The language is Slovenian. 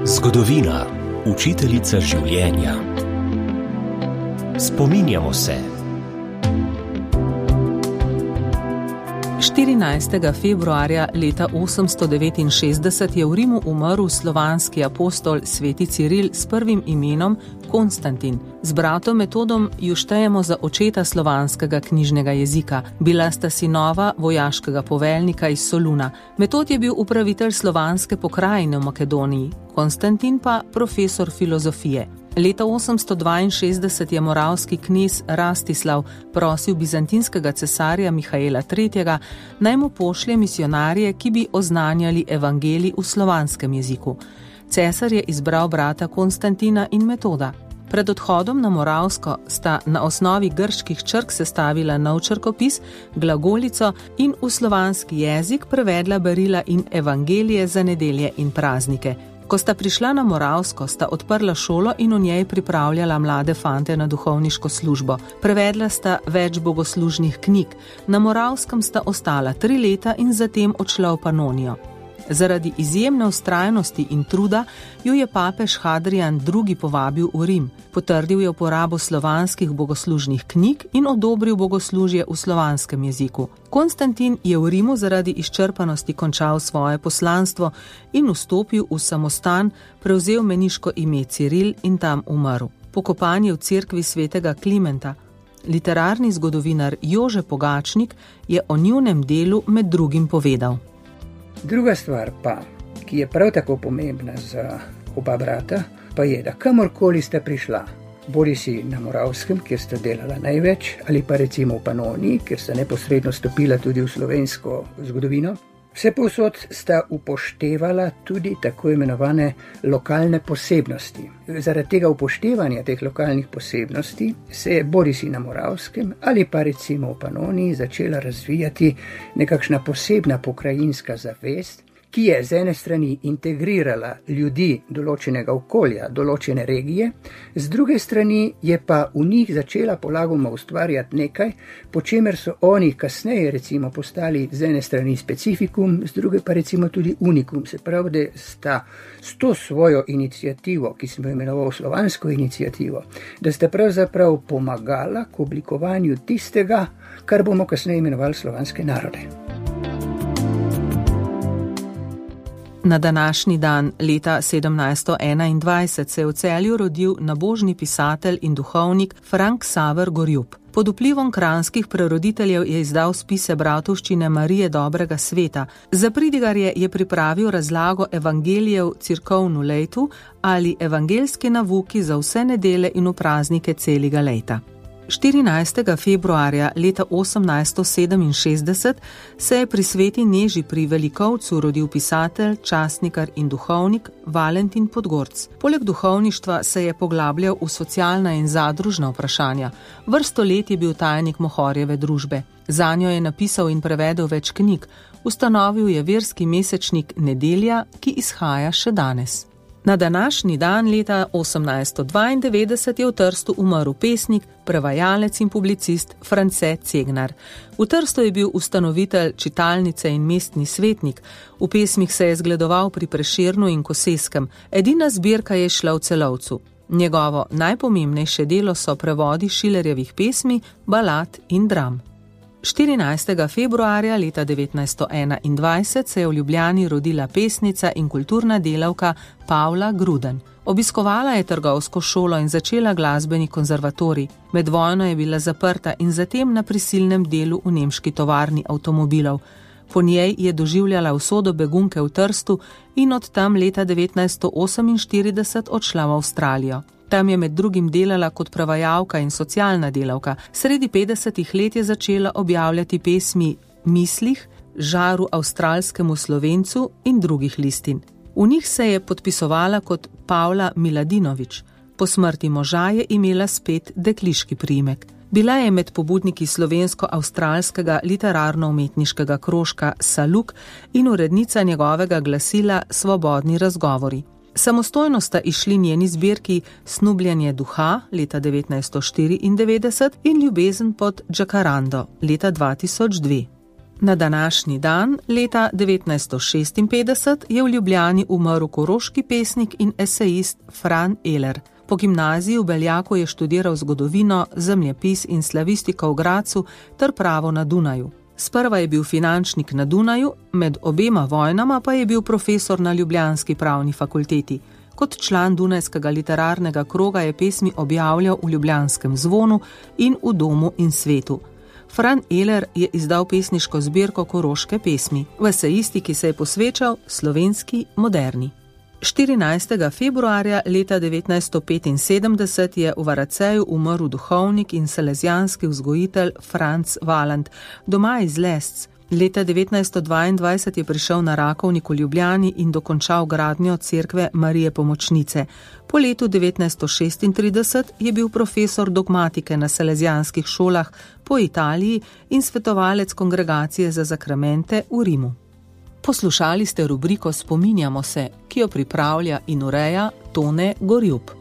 Zgodovina, učiteljica življenja. Spominjamo se. 14. februarja leta 869 je v Rimu umrl slovanski apostol sveti Ciril s prvim imenom Konstantin. Z bratom Metodom ju štejemo za očeta slovanskega knjižnega jezika. Bila sta sinova vojaškega poveljnika iz Soluna. Metod je bil upravitelj slovanske pokrajine v Makedoniji, Konstantin pa profesor filozofije. Leta 862 je moravski knez Rastislav prosil bizantinskega cesarja Mihaela III., naj mu pošlje misionarje, ki bi oznanjali evangelij v slovanskem jeziku. Cesar je izbral brata Konstantina in Metoda. Pred odhodom na Moravsko sta na osnovi grških črk sestavila nov črkopis, glagolico in v slovanski jezik prevedla berila in evangelije za nedelje in praznike. Ko sta prišla na Moravsko, sta odprla šolo in v njej pripravljala mlade fante na duhovniško službo. Prevedla sta več bogoslužnih knjig. Na Moravskem sta ostala 3 leta in zatem odšla v Panonijo. Zaradi izjemne vztrajnosti in truda jo je papež Hadrian II. Povabil v Rim. Potrdil je uporabo slovanskih bogoslužnih knjig in odobril bogoslužje v slovanskem jeziku. Konstantin je v Rimu zaradi izčrpanosti končal svoje poslanstvo in vstopil v samostan, prevzel meniško ime Ciril in tam umrl. Pokopan je v cerkvi svetega Klimenta. Literarni zgodovinar Jože Pogačnik je o njunem delu med drugim povedal. Druga stvar pa, ki je prav tako pomembna za oba brata, pa je, da kamorkoli sta prišla, bodi si na Moravskem, kjer sta delala največ, ali pa recimo v Panoniji, kjer sta neposredno stopila tudi v slovensko zgodovino, vse povsod sta upoštevala tudi tako imenovane lokalne posebnosti. Zaradi tega upoštevanja teh lokalnih posebnosti se je bodi si na Moravskem ali pa recimo v Panoniji začela razvijati nekakšna posebna pokrajinska zavest, ki je z ene strani integrirala ljudi določenega okolja, določene regije, z druge strani je pa v njih začela polagoma ustvarjati nekaj, po čemer so oni kasneje recimo postali z ene strani specifikum, z druge pa recimo tudi unikum. Se pravi, da sta s to svojo inicijativo, ki smo imenoval slovansko inicijativo, da sta pravzaprav pomagala k oblikovanju tistega, kar bomo kasneje imenovali slovanske narode. Na današnji dan leta 1721 se je v Celju rodil nabožni pisatelj in duhovnik Frank Saver Gorjup. Pod vplivom kranjskih preroditeljev je izdal spise bratovščine Marije dobrega sveta. Za pridigarje je pripravil razlago evangelijev Cirkovnu lejtu ali evangeljski navuki za vse nedele in v praznike celega leta. 14. februarja leta 1867 se je pri sveti Neži pri Velikovcu rodil pisatelj, časnikar in duhovnik Valentin Podgorc. Poleg duhovništva se je poglabljal v socialna in zadružna vprašanja. Vrsto let je bil tajnik Mohorjeve družbe. Zanjo je napisal in prevedel več knjig. Ustanovil je verski mesečnik Nedelja, ki izhaja še danes. Na današnji dan leta 1892 je v Trstu umrl pesnik, prevajalec in publicist France Cegnar. V Trstu je bil ustanovitelj čitalnice in mestni svetnik. V pesmih se je zgledoval pri Prešernu in Koseskem. Edina zbirka je šla v Celovcu. Njegovo najpomembnejše delo so prevodi Šilerjevih pesmi, balad in dram. 14. februarja leta 1921 se je v Ljubljani rodila pesnica in kulturna delavka Pavla Gruden. Obiskovala je trgovsko šolo in začela glasbeni konzervatorij. Med vojno je bila zaprta in zatem na prisilnem delu v nemški tovarni avtomobilov. Po njej je doživljala usodo begunke v Trstu in od tam leta 1948 odšla v Avstralijo. Tam je med drugim delala kot prevajalka in socialna delavka. Sredi 50. let je začela objavljati pesmi Mislih, Žaru avstralskemu Slovencu in drugih listin. V njih se je podpisovala kot Pavla Miladinovič. Po smrti moža je imela spet dekliški priimek. Bila je med pobudniki slovensko-avstralskega literarno-umetniškega krožka Saluk in urednica njegovega glasila Svobodni razgovori. Samostojno sta išli njeni zbirki Snubljanje duha leta 1994 in Ljubezen pod Džakarando leta 2002. Na današnji dan, leta 1956, je v Ljubljani umrl koroški pesnik in esejist Fran Eler. Po gimnaziji v Beljaku je študiral zgodovino, zemljepis in slavistiko v Gradcu ter pravo na Dunaju. Sprva je bil finančnik na Dunaju, med obema vojnama pa je bil profesor na ljubljanski pravni fakulteti. Kot član Dunajskega literarnega kroga je pesmi objavljal v Ljubljanskem zvonu in v Domu in svetu. Fran Eler je izdal pesniško zbirko Koroške pesmi, v esejistiki se je posvečal slovenski moderni. 14. februarja leta 1975 je v Varaceju umrl duhovnik in salezijanski vzgojitelj Franc Valant, doma iz Lesc. Leta 1922 je prišel na Rakovnik v Ljubljani in dokončal gradnjo cerkve Marije Pomočnice. Po letu 1936 je bil profesor dogmatike na salezijanskih šolah po Italiji in svetovalec Kongregacije za zakramente v Rimu. Poslušali ste rubriko Spominjamo se, ki jo pripravlja in ureja Tone Gorjup.